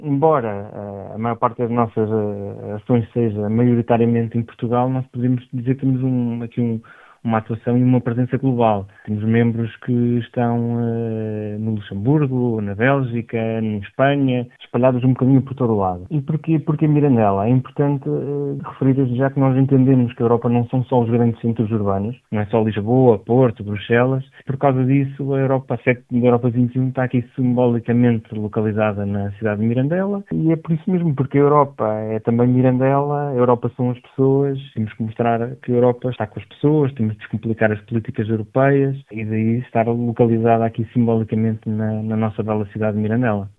Embora a maior parte das nossas ações seja maioritariamente em Portugal, nós podemos dizer que temos uma atuação e uma presença global. Temos membros que estão no Luxemburgo, na Bélgica, em Espanha, espalhados um bocadinho por todo o lado. E porquê Mirandela? É importante referir desde já que nós entendemos que a Europa não são só os grandes centros urbanos, não é só Lisboa, Porto, Bruxelas. Por causa disso, a Europa 7 da Europa 21 está aqui simbolicamente localizada na cidade de Mirandela, e é por isso mesmo, porque a Europa é também Mirandela, a Europa são as pessoas, temos que mostrar que a Europa está com as pessoas, temos de descomplicar as políticas europeias e daí estar localizada aqui simbolicamente na nossa bela cidade de Mirandela.